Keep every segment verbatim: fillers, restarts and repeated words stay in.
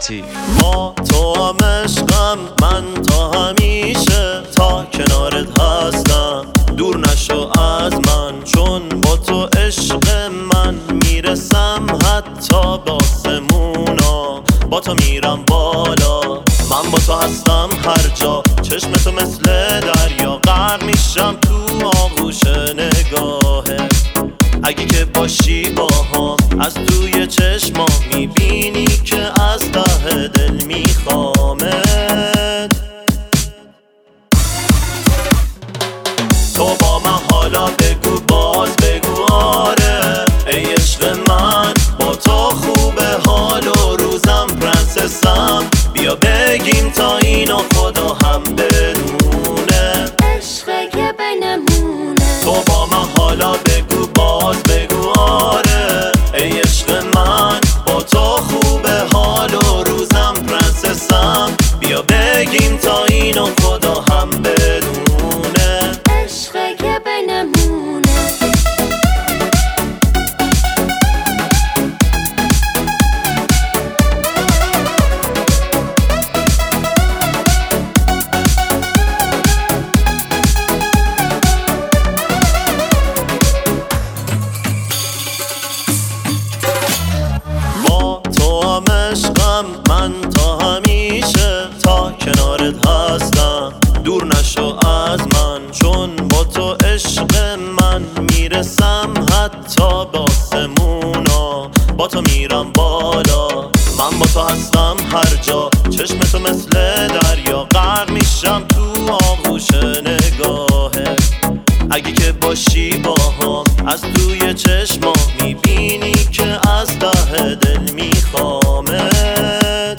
لطیف. با تو هم عشقم من تا همیشه، تا کنارت هستم دور نشو از من، چون با تو عشق من میرسم حتی به آسمونا، با تو میرم بالا. من با تو هستم هر جا، چشم تو مثل دریا، غرق میشم تو آغوش نگاهه. اگه که باشی با هم از توی چشما میبینی که از ته دل میخوامت. تو با من حالا بگو، باز بگو آره ای عشق من، با تو خوبه حال و روزم پرنسسم، بیا بگیم تا اینو خدا هم بدونه، عشقه که بنمونه. تو با من حالا بگو، باز بگو آره ای عشق من، با تو خوبه حال و روزم پرنسسم، بیا بگیم تا اینو خدا هم بدونه، عشقه که بنمونه. عشقم من تا همیشه، تا کنارت هستم دور نشو از من، چون با تو عشق من میرسم حتی به آسمونا، با تو میرم بالا. من با تو هستم هر جا، چشم تو مثل دریا، غرق میشم تو آغوش نگاهه. اگه که باشی با هم از توی چشما میبینی که از ته دل میخوامت.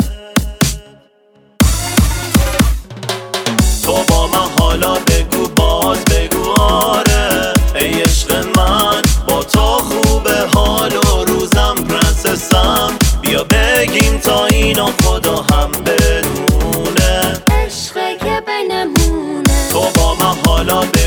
تو با من حالا بگو، باز بگو آره ای عشق من، با تو خوبه حال و روزم پرنسسم، بیا بگیم تا اینو خدا هم بدونه، عشقه که بنمونه. تو با من حالا بگو